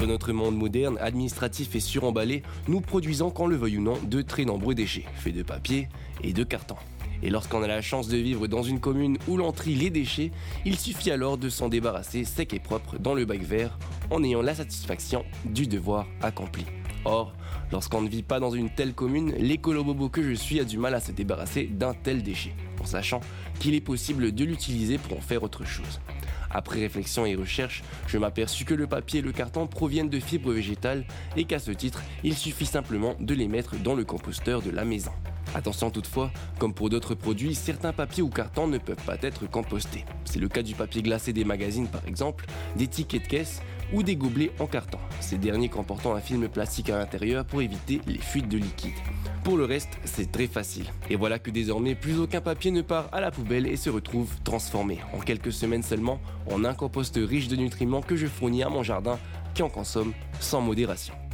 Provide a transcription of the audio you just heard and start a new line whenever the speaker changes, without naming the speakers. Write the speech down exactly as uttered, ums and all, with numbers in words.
Dans notre monde moderne, administratif et suremballé, nous produisons, qu'on le veuille ou non, de très nombreux déchets, faits de papier et de carton. Et lorsqu'on a la chance de vivre dans une commune où l'on trie les déchets, il suffit alors de s'en débarrasser sec et propre dans le bac vert, en ayant la satisfaction du devoir accompli. Or, lorsqu'on ne vit pas dans une telle commune, l'écolo-bobo que je suis a du mal à se débarrasser d'un tel déchet, en sachant qu'il est possible de l'utiliser pour en faire autre chose. Après réflexion et recherche, je m'aperçus que le papier et le carton proviennent de fibres végétales et qu'à ce titre, il suffit simplement de les mettre dans le composteur de la maison. Attention toutefois, comme pour d'autres produits, certains papiers ou cartons ne peuvent pas être compostés. C'est le cas du papier glacé des magazines par exemple, des tickets de caisse ou des gobelets en carton, ces derniers comportant un film plastique à l'intérieur pour éviter les fuites de liquide. Pour le reste, c'est très facile. Et voilà que désormais, plus aucun papier ne part à la poubelle et se retrouve transformé, en quelques semaines seulement, en un compost riche de nutriments que je fournis à mon jardin qui en consomme sans modération.